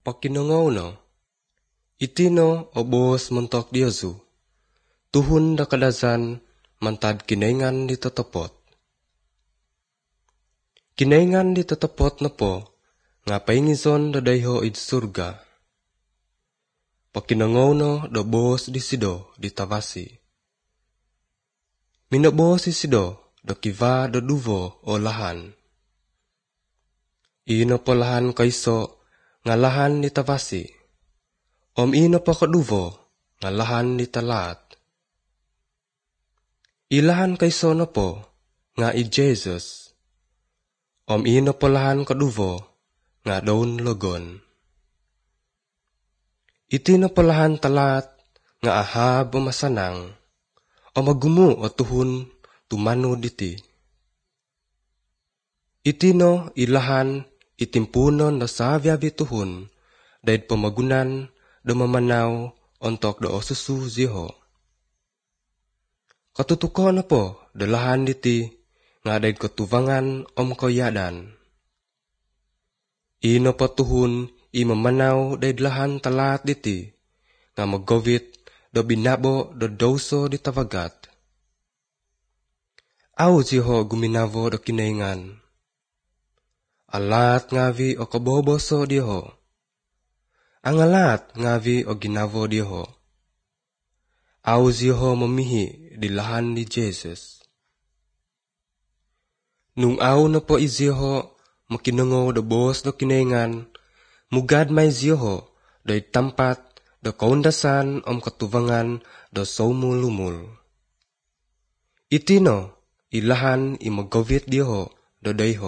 Pakinangaw no, itino obos mentok diyazu, tuhun da kadazan mantad kinaingan di tatapot. Kinaingan di tatapot na po, nga paingizon da dayho id surga. Pakinangaw no da bos di sido di tavasi. Minabos si sido da kiva da duvo o lahan. Ino po lahan kaiso nga lahan di tavasi. Ino po kaduvo nga lahan di talat. Ilahan kaiso na po nga i Jesus. Ino po lahan kaduvo nga daun logon. Iti na po lahan talat nga ahab o masanang o magumu o tuhun tumano diti. Iti no ilahan itimpunon da sabiabi tuhun dahil pamagunan da mamanaw ontok da osusu ziho. Katutuko na po da lahan diti nga dahil katuvangan om koyadan. Ino pa tuhun imamanaw dahil lahan talat diti nga maggovit do binabo do doso di tavagat. Aw ziho guminavo do kinaingan. Alat ngavi o kaboboso diho. Ang alat ngavi o ginavo diho. Aw ziho mamihi di lahan ni Jesus. Nung aw na po iziho makinangaw do bos do kinaingan, mugad may ziho do itampat do kaundasan om katuvangan do saumulumul. Itino ilahan imagovit diho do dayho.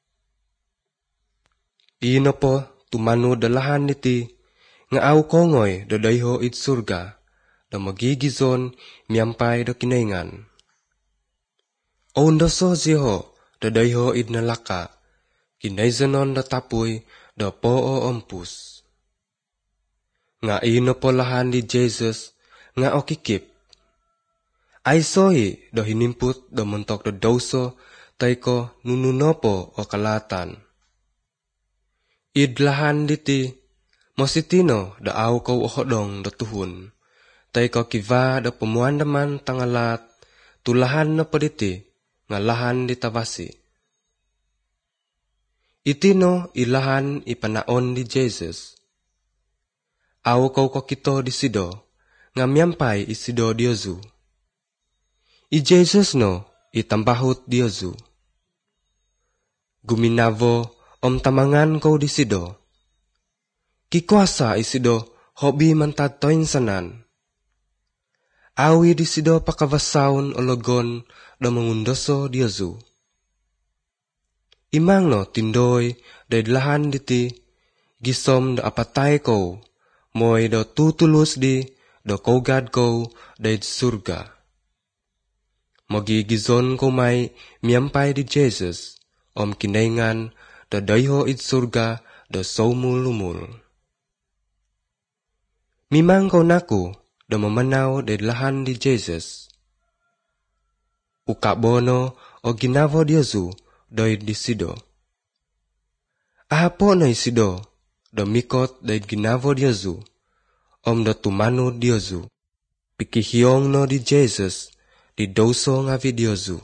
Ino po tumano da lahan niti nga aw kongoy do dayho it surga do magigizon miyampay do kinaingan. Oundoso ziho do dayho id nalaka kinaizanon da tapuy do poo ompus. Nga ino po lahan ni Jesus nga okikip. Ay sohi do hinimput do muntok do doso tay ko nununopo o kalatan. Idlahan diti mositino da aw ko ohodong do tuhun tay ko kiva do pamuandaman tangalat tulahan na paditi nga lahan di tavasi. Itino ilahan ipanaon di Jesus. Aw ko kito di sido nga miyampay isido diyozu. I Jesus no itambahut diyozu. Guminavo om tamangan ko di sido. Kikwasa isido hobi mantad toinsanan. Awi di sido pakavasaun o logon do mangundoso diyozu. Imang no tindoy dahil lahan diti gisom do apatay ko moy do tutulus di do kogad ko dahil surga. Magigizon ko may miyampay di Jesus om kinaingan do dayho id surga do saumulumul. Mimang ko naku do mamanaw dahil lahan di Jesus. Ukabono o ginavo diyozu doy di sido. Ahapo na isido do mikot dahil ginavo diyozu om do tumano diyozu. Pikihiyong no di Jesus di doso nga videozu.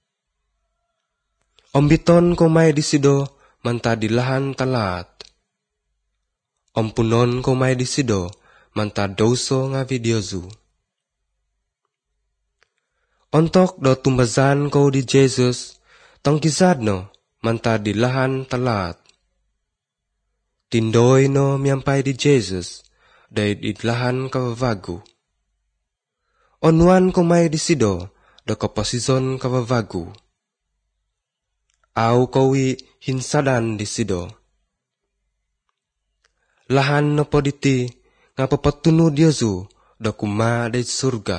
Ombiton ko may di sido manta di lahan talat. Ompunon ko may di sido manta doso nga videozu. Ontok do tumbazan ko di Jesus tong kisad no manta di lahan talat. Tindoy no miyampay di Jesus dahil idlahan kavavagu. Onuan ko may di sido do kaposizon kavavagu. Aw kawi hinsadan di sido. Lahan no po diti nga papatunu diyozu do kuma di surga.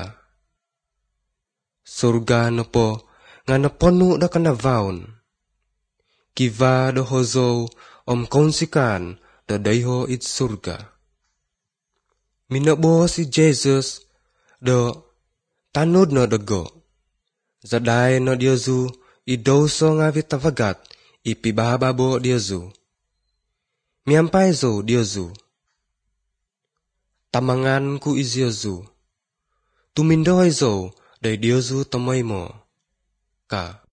Surga no po nga naponu da kanavaun. Kiva do hozo om konsikan do dayho it surga. Minabo si Jesus do tanud no dago. Zaday no diyozu idoso nga vitavagat ipibababo diyozu. Miyampay zo diyozu tamangan ku iziozu. Tu mindoi zo, dai diozu tamai mo. Ka